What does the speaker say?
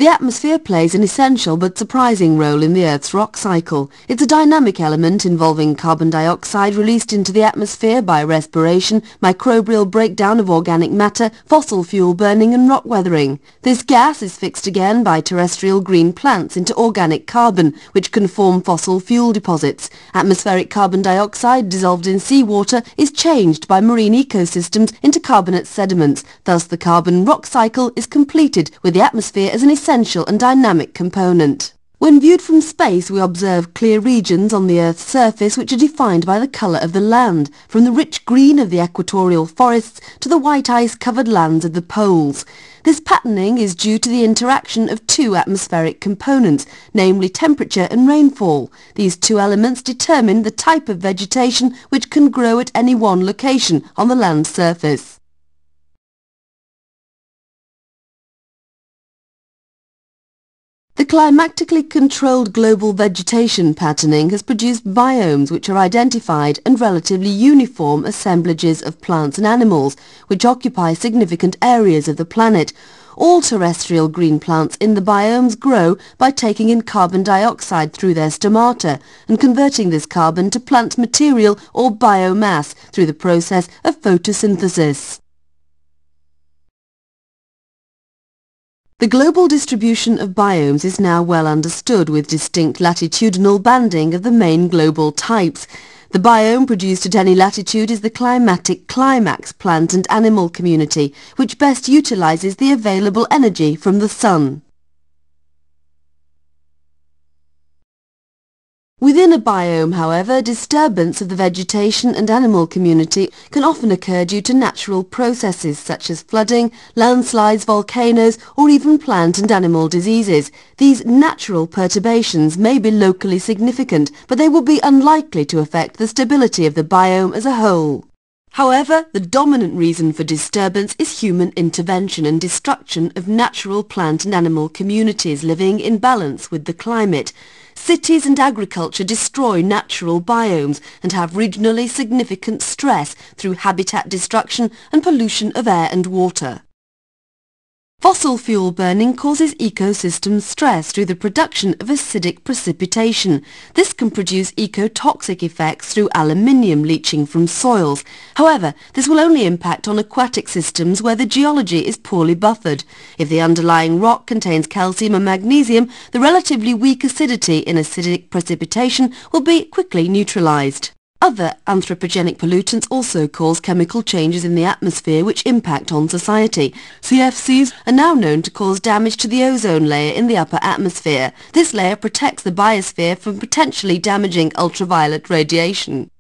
The atmosphere plays an essential but surprising role in the Earth's rock cycle. It's a dynamic element involving carbon dioxide released into the atmosphere by respiration, microbial breakdown of organic matter, fossil fuel burning and rock weathering. This gas is fixed again by terrestrial green plants into organic carbon, which can form fossil fuel deposits. Atmospheric carbon dioxide dissolved in seawater is changed by marine ecosystems into carbonate sediments. Thus the carbon rock cycle is completed with the atmosphere as an essential and dynamic component. When viewed from space, we observe clear regions on the Earth's surface which are defined by the colour of the land, from the rich green of the equatorial forests to the white ice-covered lands of the poles. This patterning is due to the interaction of two atmospheric components, namely temperature and rainfall. These two elements determine the type of vegetation which can grow at any one location on the land's surface. The climatically controlled global vegetation patterning has produced biomes which are identified and relatively uniform assemblages of plants and animals, which occupy significant areas of the planet. All terrestrial green plants in the biomes grow by taking in carbon dioxide through their stomata and converting this carbon to plant material or biomass through the process of photosynthesis. The global distribution of biomes is now well understood, with distinct latitudinal banding of the main global types. The biome produced at any latitude is the climatic climax plant and animal community, which best utilises the available energy from the sun. Within a biome, however, disturbance of the vegetation and animal community can often occur due to natural processes such as flooding, landslides, volcanoes, or even plant and animal diseases. These natural perturbations may be locally significant, but they will be unlikely to affect the stability of the biome as a whole. However, the dominant reason for disturbance is human intervention and destruction of natural plant and animal communities living in balance with the climate. Cities and agriculture destroy natural biomes and have regionally significant stress through habitat destruction and pollution of air and water. Fossil fuel burning causes ecosystem stress through the production of acidic precipitation. This can produce ecotoxic effects through aluminium leaching from soils. However, this will only impact on aquatic systems where the geology is poorly buffered. If the underlying rock contains calcium and magnesium, the relatively weak acidity in acidic precipitation will be quickly neutralized. Other anthropogenic pollutants also cause chemical changes in the atmosphere which impact on society. CFCs are now known to cause damage to the ozone layer in the upper atmosphere. This layer protects the biosphere from potentially damaging ultraviolet radiation.